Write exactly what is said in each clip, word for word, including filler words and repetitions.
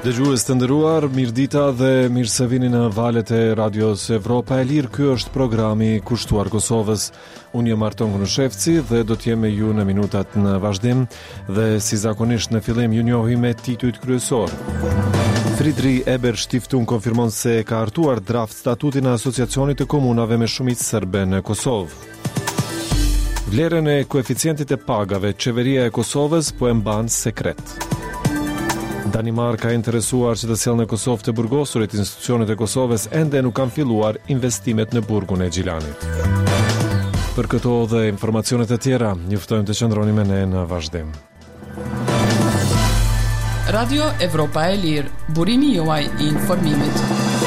Dëgjues të nderuar, mirëdita dhe mirë se vini në valët e Radios Evropa e Lirë. Ky është programi kushtuar Kosovës. Unë jam Arton Gnushevci dhe do të jem me ju në minutat në vazhdim dhe si zakonisht në fillim ju njohim me titujt kryesor. Fridri Eber Stiftung konfirmon se ka hartuar draft statutin e Asociacionit të Komunave me shumicë serbe në Kosovë. Vlerën e koeficientit e pagave, qeveria e Kosovës po e mban sekret. Danimarka ka interesuar që të sjellë në Kosovë të burgosurit, institucionet e Kosovës ende nuk kanë filluar investimet në burgun e Gjilanit. Për këto dhe informacionet e tjera, ju ftojmë të qëndroni me ne në vazhdim. Radio Evropa e Lirë, burimi juaj i informimit.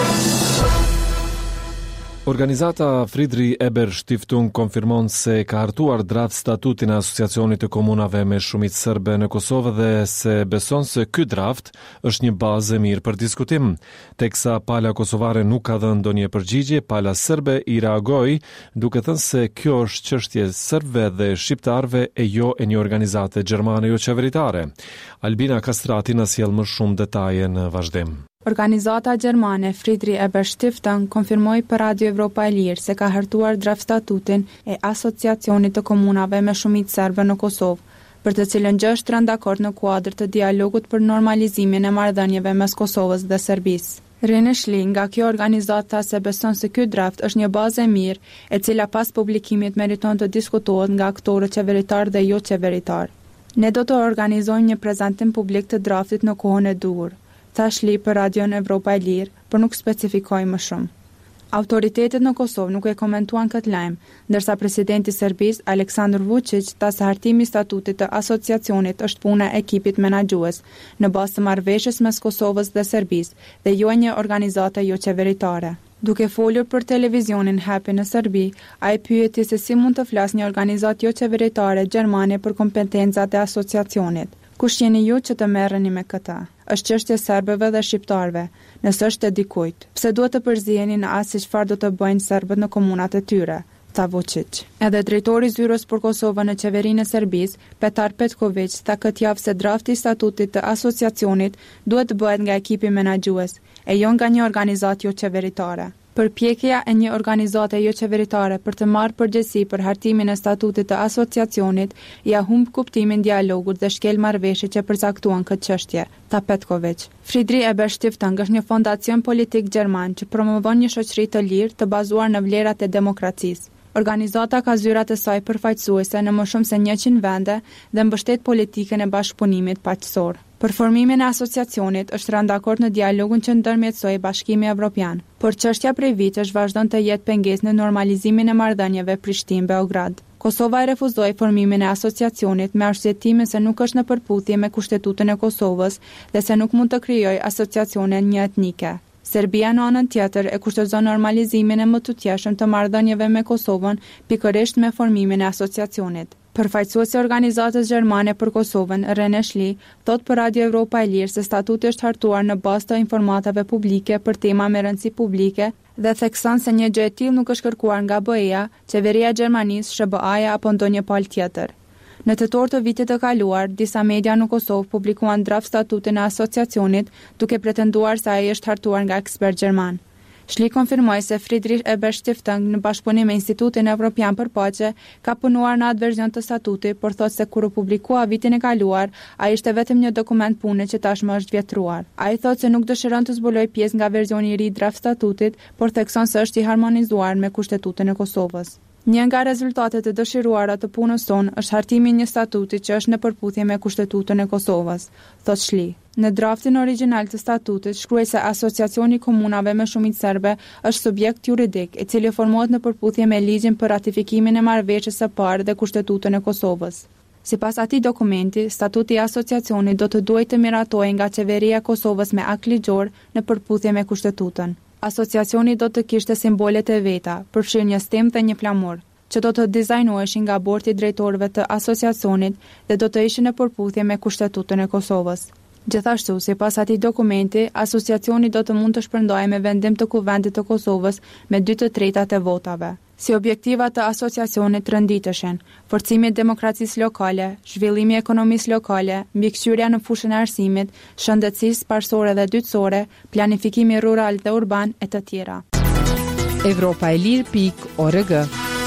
Organizata Fridri Eber Stiftung konfirmon se ka hartuar draft statutin e Asociacionit të Komunave me shumicë serbe në Kosovë dhe se beson se ky draft është një bazë e mirë për diskutim. Teksa pala kosovare nuk ka dhënë ndonjë përgjigje, pala serbe i reagoi duke thënë se kjo është çështje serbëve dhe shqiptarëve e jo e një organizate gjermane jo qeveritare. Albina Kastrati na sjell më shumë detaje në vazhdim. Organizata gjermane Fridri Eber Stiftung konfirmoi për Radio Evropa e Lirë se ka hartuar draft statutin e Asociacionit të Komunave me shumicë serbe në Kosovë, për të cilën gjë është rënë dakord në kuadër të dialogut për normalizimin e marrëdhënieve mes Kosovës dhe Serbisë. Rene Shli nga kjo organizata se beson se ky draft është një bazë e mirë, e cila pas publikimit meriton të diskutohet nga aktorët qeveritar dhe jo qeveritar. Ne do të organizojmë një prezantim publik të draftit në kohën e duhur, tha Shli për Radion Evropa e Lirë, për nuk specifikoj më shumë. Autoritetet në Kosovë nuk e komentuan këtë lajm, ndërsa presidenti i Serbisë Aleksandar Vučić tha se hartimi i statutit të asociacionit është puna e ekipit menaxhues në bazë të marrëveshjes mes Kosovës dhe Serbisë dhe jo një organizate jo qeveritare. Duke folur për televizionin Happy në Serbi, ai pyeti se si mund të flasë një organizatë jo qeveritare gjermane për kompetencat e asociacionit. Kush jeni ju që të merreni me këtë? Është çështje serbëve dhe shqiptarëve, nëse është e dikujt. Pse duhet të përziheni në as si çfarë do të bëjnë serbët në komunat e tyre, tha Vučić. Edhe drejtori i zyrës për Kosovën në qeverinë e Serbisë, Petar Petković, tha këtë javë se drafti i statutit të asociacionit duhet të bëhet nga ekipi menaxhues, e jo nga një organizatë jo qeveritare. Përpjekja e një organizate jo qeveritare për të marrë përgjegjësi për hartimin e statutit të asociacionit ja humb kuptimin dialogut dhe shkel marrëveshjet që përcaktuan këtë çështje, tha Petković. Fridri Eber Stiftung është një fondacion politik gjerman që promovon një shoqëri të lirë të bazuar në vlerat e demokracisë. Organizata ka zyrat e saj përfaqësuese në më shumë se njëqind vende dhe mbështet politikën e bashkëpunimit paqësor. Për formimin e asociacionit është rënë dakord në dialogun që ndërmjetësoi Bashkimi Evropian, por çështja prej vitesh vazhdon të jetë pengesë në normalizimin e marrëdhënieve Prishtinë-Beograd. Kosova e refuzoi formimin e asociacionit me arsyetimin se nuk është në përputhje me Kushtetutën e Kosovës dhe se nuk mund të krijojë asociacione një etnike. Serbia në anën tjetër e kushtozon normalizimin e mëtutjeshëm të marrëdhënieve me Kosovën pikërisht me formimin e asociacionit. Përfaqësuesi i organizatës gjermane për Kosovën, Rene Shli, thot për Radio Evropa e Lirë se statuti është hartuar në bazë të informatave publike për tema me rëndësi publike dhe thekson se një gjë e tillë nuk është kërkuar nga B E A, qeveria e Gjermanisë, Sh B A-ja apo ndonjë palë tjetër. Në tetor të vitit të kaluar, disa media në Kosovë publikuan draft statutin e asociacionit duke pretenduar se ai është hartuar nga ekspert gjerman. Shli konfirmoi se Fridri Eber Stiftung në bashkëpunim me Institutin Evropian për Paqe ka punuar në atë version të statutit, por thotë se kur u publikua vitin e kaluar, ai ishte vetëm një dokument pune që tashmë është vjetruar. Ai thotë se nuk dëshiron të zbulojë pjesë nga versioni i ri i draft statutit, por thekson se është i harmonizuar me Kushtetutën e Kosovës. Një nga rezultatet e dëshiruara të punës tonë është hartimi i një statuti që është në përputhje me Kushtetutën e Kosovës, thot Shli. Në draftin origjinal të statutit shkruaj se Asociacioni i Komunave me shumicë serbe është subjekt juridik, i cili formohet në përputhje me ligjin për ratifikimin e marrëveshjes së parë dhe Kushtetutën e Kosovës. Sipas atij dokumenti, statuti i asociacionit do të duhej të miratojë nga qeveria e Kosovës me akt ligjor në përputhje me Kushtetutën. Asociacioni do të kishte simbolet e veta, përfshirë një stem dhe një flamur, që do të dizajnoheshin nga bordi i drejtorëve të asociacionit dhe do të ishin në përputhje me Kushtetutën e Kosovës. Gjithashtu, sipas atij dokumenti, asociacioni do të mund të shpërndajë me vendim të Kuvendit të Kosovës me dy të tretat e votave. Si objektiva të asociacionit rënditëshen, forcimi i demokracisë lokale, zhvillimi i ekonomisë lokale, mbikëqyrja në fushën e arsimit, shëndetësisë parsorë dhe dytësore, planifikimi rural dhe urban e të tjera. Evropa e Lirë pikë org.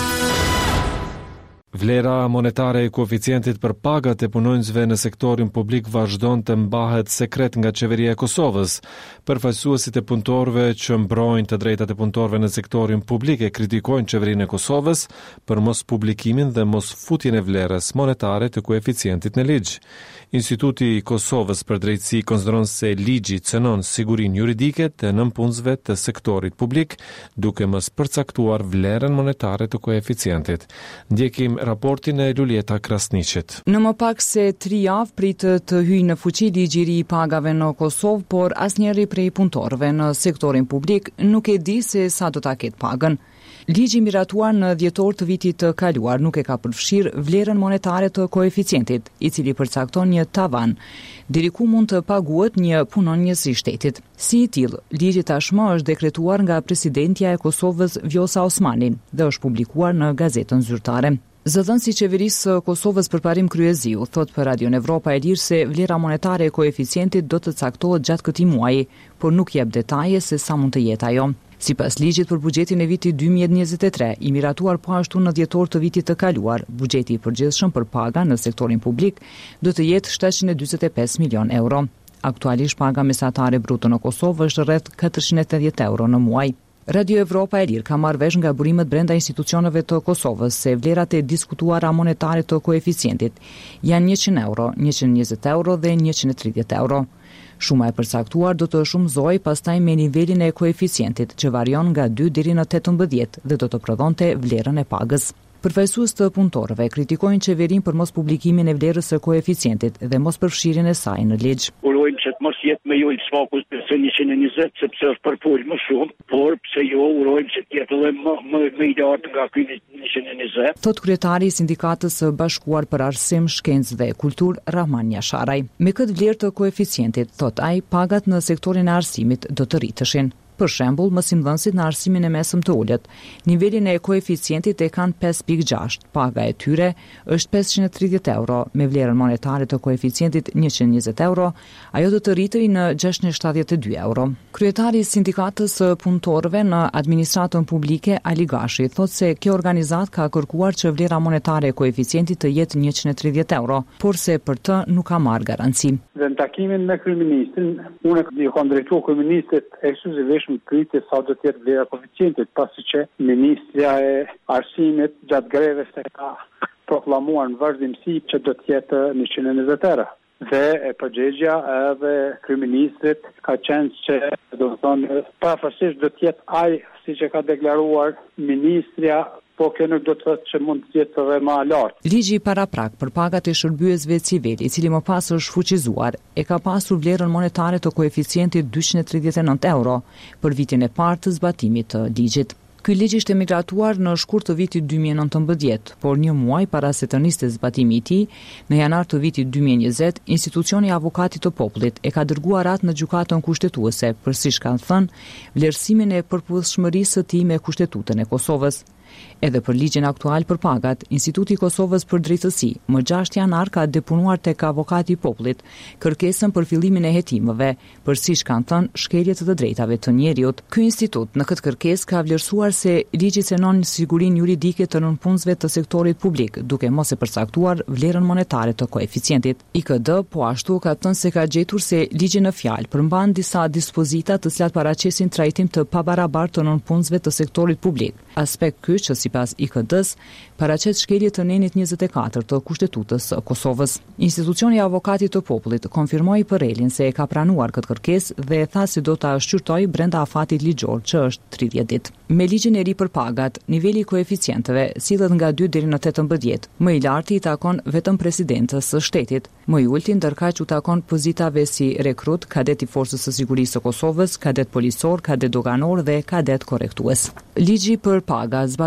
Vlera monetare e koeficientit për pagat e punonjësve në sektorin publik vazhdon të mbahet sekret nga qeveria e Kosovës. Përfaqësuesit e punëtorëve që mbrojnë të drejtat e punëtorëve në sektorin publik e kritikojnë qeverinë e Kosovës për mos publikimin dhe mos futjen e vlerës monetare të koeficientit në ligj. Instituti i Kosovës për drejtësi konsideron se ligji cënon sigurinë juridike të nënpunësve të sektorit publik, duke mos përcaktuar vlerën monetare të koeficientit. Ndjekim raportin e Lulieta Krasniqit. Në më pak se tri javë pritet të hyjë në fuqi ligji i ri i pagave në Kosovë, por asnjëri prej punëtorëve në sektorin publik nuk e di se sa do ta ketë pagën. Ligji miratuar në dhjetor të vitit të kaluar nuk e ka përfshirë vlerën monetare të koeficientit, i cili përcakton një tavan, deri ku mund të paguhet një punonjës i shtetit. Si i tillë, ligji tashmë është dekretuar nga presidentja e Kosovës Vjosa Osmani dhe është publikuar në gazetën zyrtare. Zëdhënësi i qeverisë së Kosovës Përparim Kryeziu thot për Radion Evropa e Lirë se vlera monetare e koeficientit do të caktohet gjatë këtij muaji, por nuk jep detaje se sa mund të jetë ajo. Sipas ligjit për buxhetin e vitit dy mijë e njëzet e tre, i miratuar po ashtu në dhjetor të vitit të kaluar, buxheti i përgjithshëm për paga në sektorin publik do të jetë shtatëqind e dyzet e pesë milion euro. Aktualisht paga mesatare bruto në Kosovë është rreth katërqind e tetëdhjetë euro në muaj. Radio Evropa e Lirë ka marrë vesh nga burimet brenda institucioneve të Kosovës se vlerat e diskutuara monetare të koeficientit janë njëqind euro, njëqind e njëzet euro dhe njëqind e tridhjetë euro. Shuma e përcaktuar do të shumëzohej pastaj me nivelin e koeficientit që varion nga dy deri në tetëmbëdhjetë dhe do të prodhonte vlerën e pagës. Përfaqësues të punëtorëve kritikojnë qeverinë për mos publikimin e vlerës së koeficientit dhe mos përfshirjen e saj në ligj. Urojmë që të mos jetë me jo i sfakus se njëqind e njëzet, sepse është përpol më shumë, por pse jo urojmë që të jetë edhe më më më i lartë nga ky njëqind e njëzet. Thot kryetari i Sindikatës së Bashkuar për Arsim, Shkencë dhe Kulturë, Rahman Jasharaj. Me këtë vlerë të koeficientit, thot ai, pagat në sektorin e arsimit do të rriteshin. Për shembull, mësimdhënësit në arsimin e mesëm të ulët, nivelin e koeficientit e kanë pesë pikë gjashtë, paga e tyre është pesëqind e tridhjetë euro, me vlerën monetare të koeficientit njëqind e njëzet euro, ajo do të rritej në gjashtëqind e shtatëdhjetë e dy euro. Kryetari i Sindikatës së Punëtorëve në Administratën Publike, Ali Gashi, thotë se kjo organizatë ka kërkuar që vlera monetare e koeficientit të jetë njëqind e tridhjetë euro, por se për të nuk ka marrë garanci. Dhe në takimin me kryeministrin, unë i kam drejtuar kryeministrit ekskluzivisht në pyetje sa do të jetë vlera koeficientit, pasi që Ministria e Arsimit gjatë greves e ka proklamuar në vazhdimsi që do të jetë njëqind e njëzet euro. Dhe e përgjegjja edhe kryeministrit ka qenë që do të thonë pavarësisht do të jetë ai siç e ka deklaruar Ministria, po kjo nuk do të thotë që mund të jetë edhe më lartë. Ligji i paraprak për pagat e shërbyesve civil, i cili më pas është fuqizuar, e ka pasur vlerën monetare të koeficientit dyqind e tridhjetë e nëntë euro për vitin e parë të zbatimit të ligjit. Ky ligj ishte migratuar në shkurt të vitit dy mijë e nëntëmbëdhjetë, por një muaj para se të niste zbatimi i tij, në janar të vitit dy mijë e njëzet, institucioni i Avokatit të Popullit e ka dërguar atë në gjykatën kushtetuese për, siç kanë thënë, vlerësimin e përputhshmërisë së tij me Kushtetutën e Kosovës. Edhe për ligjin aktual për pagat, Instituti i Kosovës për Drejtësi, më gjashtë janar ka depunuar tek Avokati i Popullit kërkesën për fillimin e hetimëve, për siç kanë thënë shkeljet të drejtave të njeriut. Ky institut në këtë kërkesë ka vlerësuar se ligji cënon sigurinë juridike të nënpunësve të sektorit publik, duke mos e përcaktuar vlerën monetare të koeficientit. I K D po ashtu ka thënë se ka gjetur se ligji në fjalë përmban disa dispozita të cilat paraqesin trajtim të pabarabartë të nënpunësve të sektorit publik. Aspekt ky që sipas I K D-s paraqet shkelje të nenit njëzet e katër të Kushtetutës së Kosovës. Institucioni i Avokatit të Popullit konfirmoi për Elin se e ka pranuar këtë kërkesë dhe e tha se do ta shqyrtojë brenda afatit ligjor që është tridhjetë ditë. Me ligjin e ri për pagat, niveli i koeficienteve sillet nga dy deri në tetëmbëdhjetë. Më i larti i takon vetëm presidentës së shtetit, më i ulti ndërkaq u takon pozitave si rekrut, kadet i Forcës së Sigurisë së Kosovës, kadet policor, kadet doganor dhe kadet korrektues. Ligji për paga zbaton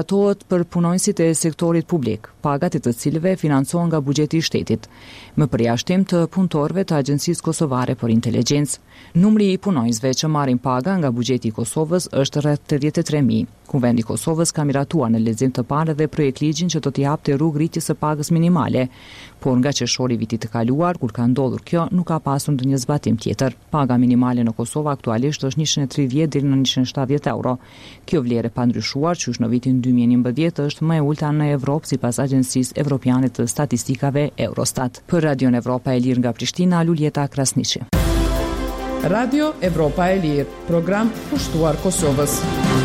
zbatohet për punonjësit e sektorit publik, pagat e të cilëve financohen nga buxheti i shtetit, më përjashtim të punëtorëve të Agjencisë Kosovare për Inteligjencë. Numri i punonjësve që marrin paga nga buxheti i Kosovës është rreth tridhjetë e tre mijë. Kuvendi i Kosovës ka miratuar në lexim të parë edhe projekt ligjin që do t'i japte rrugë rritjes së pagës minimale, por nga qershori i vitit të kaluar, kur ka ndodhur kjo, nuk ka pasur ndonjë zbatim tjetër. Paga minimale në Kosovë aktualisht është njëqind e tridhjetë deri në njëqind e shtatëdhjetë euro. Kjo vlerë pa ndryshuar, që në vitin dy mijë e njëmbëdhjetë është më e ulta në Evropë sipas Agjencisë Evropiane të Statistikave Eurostat. Për Radion Evropa e Lirë nga Prishtina, Luljeta Krasniqi. Radio Evropa e Lirë, program kushtuar Kosovës.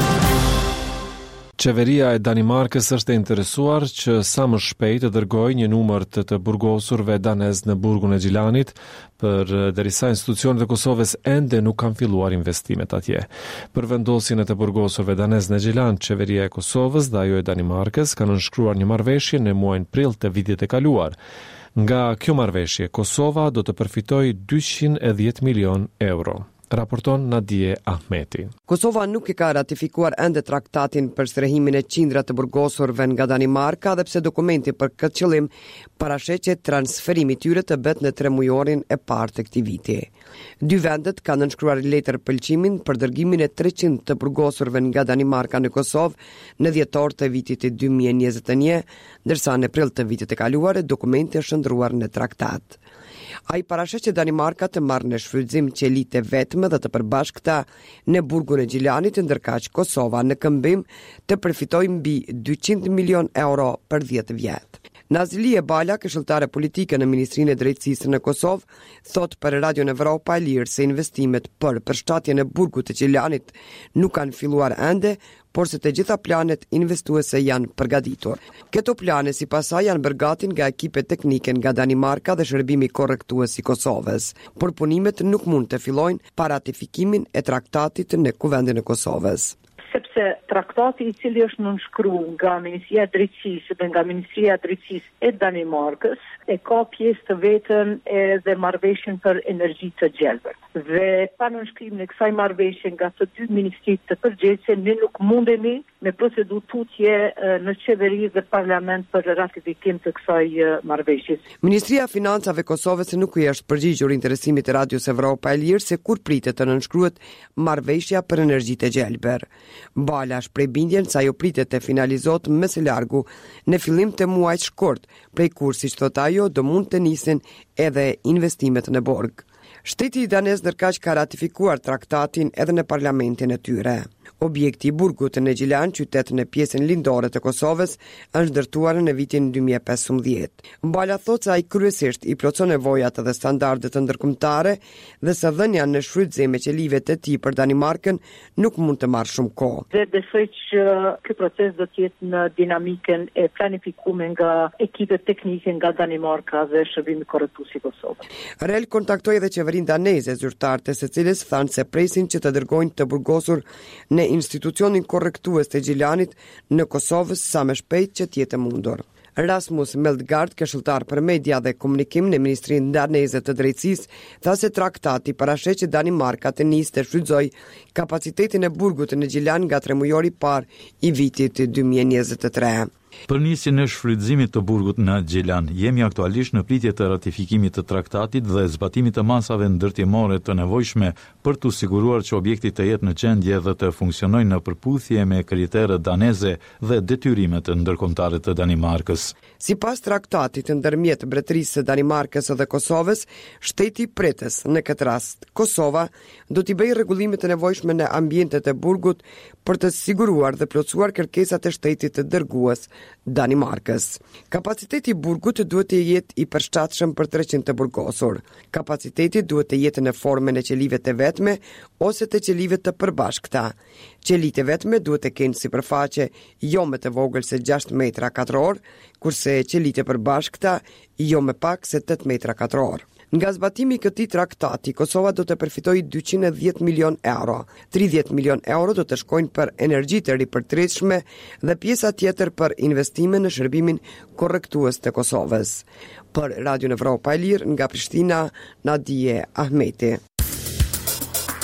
Qeveria e Danimarkës është e interesuar që sa më shpejt të dërgojë një numër të të burgosurve danez në burgun e Gjilanit, për derisa institucionet e Kosovës ende nuk kanë filluar investimet atje. Për vendosjen e të burgosurve danez në Gjilan, qeveria e Kosovës dhe ajo e Danimarkës kanë nënshkruar një marrëveshje në muajin prill të vitit të kaluar. Nga kjo marrëveshje, Kosova do të përfitojë dyqind e dhjetë milion euro. Raporton Nadije Ahmeti. Kosova nuk e ka ratifikuar ende traktatin për strehimin e qindra të burgosurve nga Danimarka, dhe pse dokumenti për këtë qëllim parashqet transferimi tyre të bëhet në tremujorin e parë të këtij viti. Dy vendet kanë nënshkruar letër pëlqimin për dërgimin e treqind të burgosurve nga Danimarka në Kosovë në dhjetor të vitit të dy mijë e njëzet e një, ndërsa në prill të vitit të kaluar dokumenti është shndruar në traktat. Ai parashqet që Danimarka të marrë në shfrytëzim qelitë vetme dhe të përbashkëta në burgun e Gjilanit, ndërkaq Kosova në këmbim të përfitojë mbi dyqind milion euro për dhjetë vjet. Nazlie Bala, këshilltare politike në Ministrinë e Drejtësisë në Kosovë, thot për Radion Evropa e Lirë se investimet për përshtatjen e burgut të Gjilanit nuk kanë filluar ende, por se të gjitha planet investuese janë përgatitur. Këto plane sipas saj janë bërgati nga ekipe teknike nga Danimarka dhe shërbimi korrektues i Kosovës, por punimet nuk mund të fillojnë pa ratifikimin e traktatit në Kuvendin e Kosovës. Sepse traktati i cili është nënshkruar nga Ministria e Drejtësisë dhe nga Ministria e Drejtësisë e Danimarkës e ka pjesë të vetën edhe marrëveshjen për energji të gjelbër. Dhe pa nënshkrimin e kësaj marrëveshje nga të dy ministritë të përgjithshme, ne nuk mundemi me procedurë tutje në qeveri dhe parlament për ratifikim të kësaj marrëveshje. Ministria e Financave e Kosovës nuk i është përgjigjur interesimit të Radios Evropa e Lirë se kur pritet të nënshkruhet marrëveshja për energji të gjelbër. Bala shpreh bindjen se ajo pritet të finalizohet më së largu në fillim të muajit shkurt, prej kur, siç thot ajo, do mund të nisin edhe investimet në borg. Shteti danez ndërkaq ka ratifikuar traktatin edhe në parlamentin e tyre. Objekti i burgut në Gjilan, qytet në pjesën lindore të Kosovës, është ndërtuar në vitin dy mijë e pesëmbëdhjetë. Bala thot se ai kryesisht i plotson nevojat dhe standardet ndërkombëtare dhe se dhënia në shfrytëzim e qelive të tij për Danimarkën nuk mund të marrë shumë kohë. Dhe besoj që ky proces do të jetë në dinamikën e planifikuar nga ekipet teknike nga Danimarka dhe shërbimi korrektues i Kosovës. Rel kontaktoi edhe qeverinë daneze, zyrtarët e së cilës thanë se presin që të dërgojnë të burgosur në institucionin korrektues të Gjilanit në Kosovës sa më shpejt që të jetë mundur. Rasmus Meldgaard, këshilltar për media dhe komunikim në Ministrinë daneze të drejtësisë, tha se traktati parashqet që Danimarka të nisë të shfrytëzojë kapacitetin e burgut në Gjilan nga tremujori i parë i vitit dy mijë e njëzet e tre. Për nisjen e shfrytëzimit të burgut në Gjilan, jemi aktualisht në pritje të ratifikimit të traktatit dhe zbatimit të masave ndërtimore të nevojshme për të siguruar që objekti të jetë në qendje dhe të funksionojë në përputhje me kriteret daneze dhe detyrimet ndërkombëtare të Danimarkës. Sipas traktatit ndërmjet Mbretërisë së Danimarkës dhe Kosovës, shteti pritës, në këtë rast Kosova, do t'i bëjë rregullimet e nevojshme në ambientet e burgut për të siguruar dhe plotësuar kërkesat e shtetit të dërgues Danimarkës. Kapaciteti i burgut duhet të jetë i përshtatshëm për treqind të burgosur. Kapaciteti duhet të jetë në formën e qelive të vetme ose të qelive të përbashkëta. Qelitë e vetme duhet të kenë sipërfaqe jo më të vogël se gjashtë metra katror, kurse qelitë e përbashkëta jo më pak se tetë metra katror. Nga zbatimi i këtij traktati, Kosova do të përfitojë dyqind e dhjetë milion euro. tridhjetë milion euro do të shkojnë për energji të ripërtritshme dhe pjesa tjetër për investime në shërbimin korrektues të Kosovës. Për Radion Evropa e Lirë nga Prishtina, Nadije Ahmeti.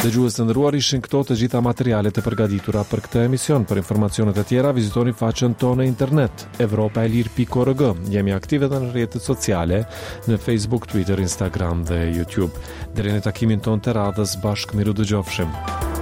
Dëgjues të nderuar, ishin këto të gjitha materialet e përgatitura për këtë emision. Për informacionet e tjera vizitoni faqen tonë internet evropa e lir pikë org. Jemi aktive edhe në rrjetet sociale në Facebook, Twitter, Instagram dhe YouTube. Deri në takimin tonë të radhës, bashkë miru dëgjofshim.